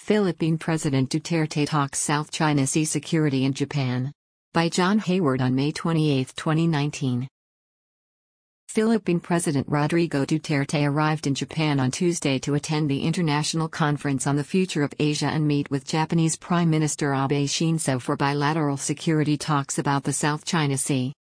Philippine President Duterte talks South China Sea security in Japan. By John Hayward on May 28, 2019. Philippine President Rodrigo Duterte arrived in Japan on Tuesday to attend the International Conference on the Future of Asia and meet with Japanese Prime Minister Abe Shinzo for bilateral security talks about the South China Sea.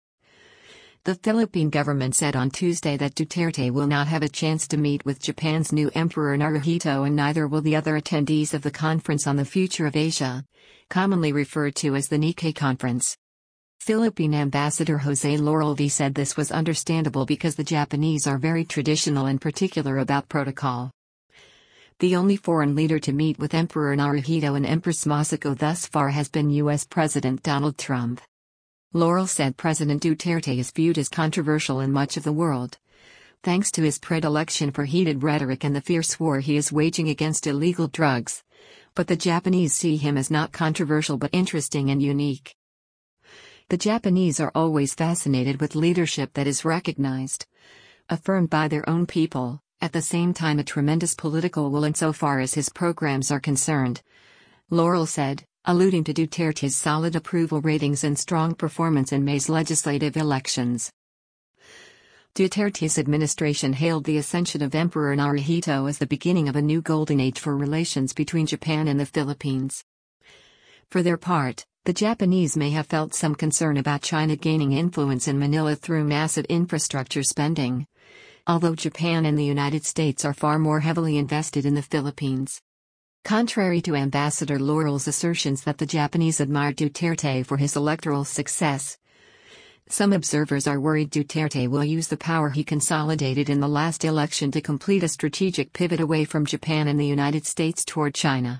The Philippine government said on Tuesday that Duterte will not have a chance to meet with Japan's new Emperor Naruhito, and neither will the other attendees of the Conference on the Future of Asia, commonly referred to as the Nikkei Conference. Philippine Ambassador Jose Laurel V said this was understandable because the Japanese are very traditional and particular about protocol. The only foreign leader to meet with Emperor Naruhito and Empress Masako thus far has been U.S. President Donald Trump. Laurel said President Duterte is viewed as controversial in much of the world, thanks to his predilection for heated rhetoric and the fierce war he is waging against illegal drugs. But the Japanese see him as not controversial but interesting and unique. The Japanese are always fascinated with leadership that is recognized, affirmed by their own people, at the same time a tremendous political will insofar as his programs are concerned, Laurel said, alluding to Duterte's solid approval ratings and strong performance in May's legislative elections. Duterte's administration hailed the ascension of Emperor Naruhito as the beginning of a new golden age for relations between Japan and the Philippines. For their part, the Japanese may have felt some concern about China gaining influence in Manila through massive infrastructure spending, although Japan and the United States are far more heavily invested in the Philippines. Contrary to Ambassador Laurel's assertions that the Japanese admired Duterte for his electoral success, some observers are worried Duterte will use the power he consolidated in the last election to complete a strategic pivot away from Japan and the United States toward China.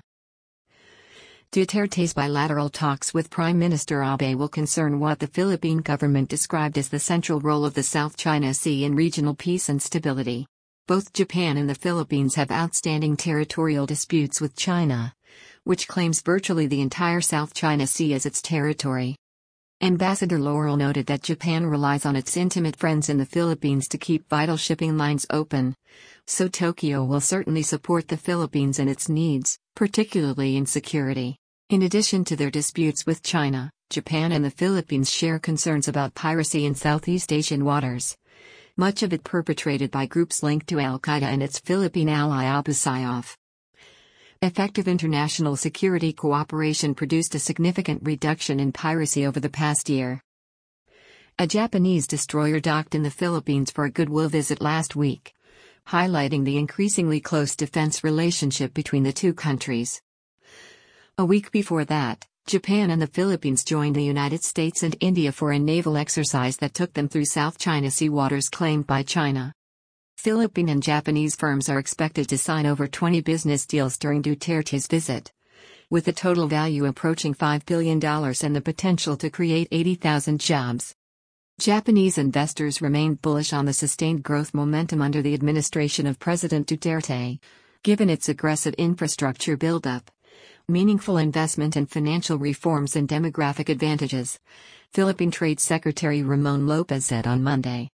Duterte's bilateral talks with Prime Minister Abe will concern what the Philippine government described as the central role of the South China Sea in regional peace and stability. Both Japan and the Philippines have outstanding territorial disputes with China, which claims virtually the entire South China Sea as its territory. Ambassador Laurel noted that Japan relies on its intimate friends in the Philippines to keep vital shipping lines open, so Tokyo will certainly support the Philippines and its needs, particularly in security. In addition to their disputes with China, Japan and the Philippines share concerns about piracy in Southeast Asian waters, much of it perpetrated by groups linked to al-Qaeda and its Philippine ally Abu Sayyaf. Effective international security cooperation produced a significant reduction in piracy over the past year. A Japanese destroyer docked in the Philippines for a goodwill visit last week, highlighting the increasingly close defense relationship between the two countries. A week before that, Japan and the Philippines joined the United States and India for a naval exercise that took them through South China Sea waters claimed by China. Philippine and Japanese firms are expected to sign over 20 business deals during Duterte's visit, with the total value approaching $5 billion and the potential to create 80,000 jobs. Japanese investors remained bullish on the sustained growth momentum under the administration of President Duterte, given its aggressive infrastructure buildup, meaningful investment and financial reforms and demographic advantages, Philippine Trade Secretary Ramon Lopez said on Monday.